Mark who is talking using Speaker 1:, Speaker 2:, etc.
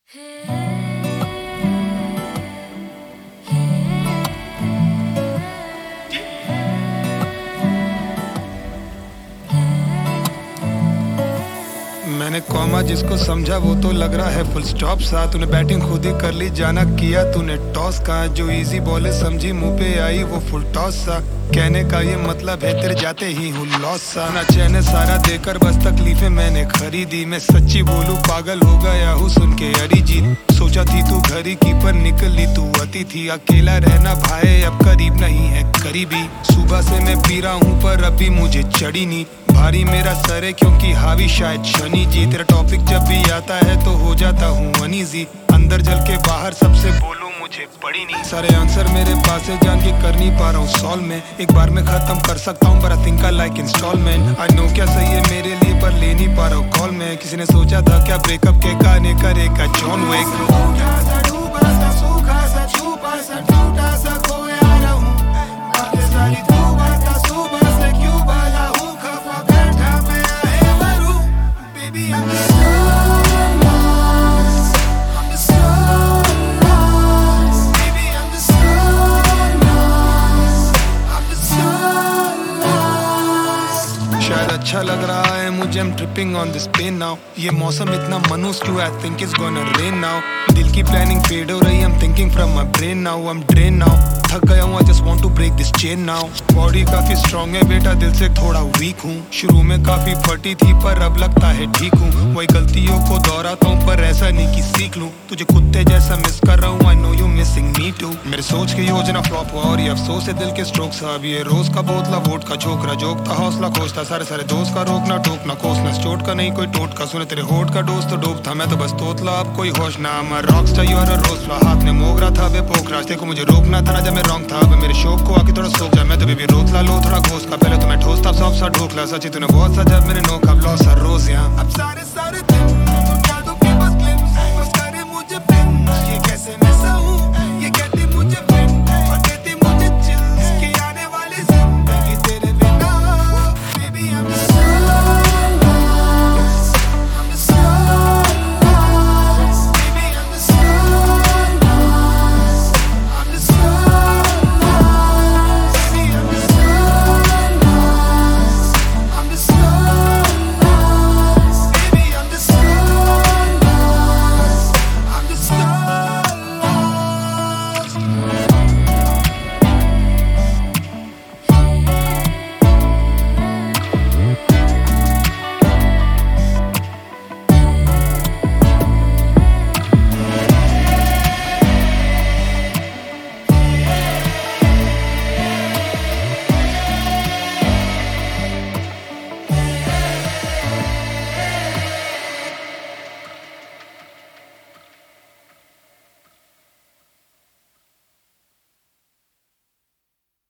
Speaker 1: मैंने कॉमा जिसको समझा वो तो लग रहा है फुल स्टॉप सा। तूने बैटिंग खुद ही कर ली, जाना किया तूने टॉस का। जो इजी बॉल समझी मुंह पे आई वो फुल टॉस सा। कहने का ये मतलब है तेरे जाते ही हूँ लॉस सा। ना चैन सारा देकर बस तकलीफें मैंने खरीदी। मैं सच्ची बोलूं पागल हो गया हूँ सुन के अरिजीत। सोचा थी तू घर ही की पर निकली तू अति थी। अकेला रहना भाई अब करीब नहीं है करीबी। सुबह से मैं पी रहा हूँ पर अभी मुझे चढ़ी नहीं। भारी मेरा सर है क्योंकि हावी शायद शनि जी। तेरा टॉपिक जब भी आता है तो हो जाता हूँ अनईजी। अंदर जल के बाहर सबसे बोलूं मुझे पड़ी नहीं। सारे आंसर मेरे पास है जान के कर नहीं पा रहा हूँ सॉल्व में। एक बार में खत्म कर सकता हूँ पर I think I like instalment. I know क्या सही है मेरे लिए पर ले नहीं पा रहा हूँ कॉल में। किसी ने सोचा था क्या ब्रेकअप के गाने करेगा जॉन विक। शायद अच्छा लग रहा है मुझे, I'm tripping on this pain now। ये मौसम इतना मनूस क्यों, I think it's gonna rain now। दिल की प्लानिंग फेड हो रही, I'm thinking from my brain now। I'm drained now, थक गया हूँ, I just want to break this chain now। Body काफी स्ट्रॉन्ग है बेटा, दिल से थोड़ा वीक हूँ। शुरू में काफी फटी थी पर अब लगता है ठीक हूँ। वही गलतियों को दोहराता हूँ पर ऐसा नहीं कि सीख लूँ। तुझे कुत्ते जैसा मिस कर रहा हूँ, I know you missing me too। मेरे सोच की योजना फ्लॉप हुआ और ये अफसोस है दिल के स्ट्रोक सा। अब ये रोज का बोतला वोट का छोकरा जोकता हौसला खोजता। सारे सारे दोस्त का रोकना टोकना कोसना, चोट का नहीं कोई टोट का। सुने तेरे होठ का डोज तो डोप था, मैं तो बस तोतला अब कोई होश ना। मैं rockstar you are a rose, हाथ में मोगरा था बे पोखराज। देखो मुझे रोकना था ना जब मैं रॉन्ग था। अब मेरे शौक को आके थोड़ा सोच जा, मैं तो बेबी रोतला लो थोड़ा घोष का। पहले तो मैं ठोस था सॉफ्ट सा ढोकला। सची तूने बहुत सा जब मेरे नोक अब लॉस हर रोज यहाँ। अब सारे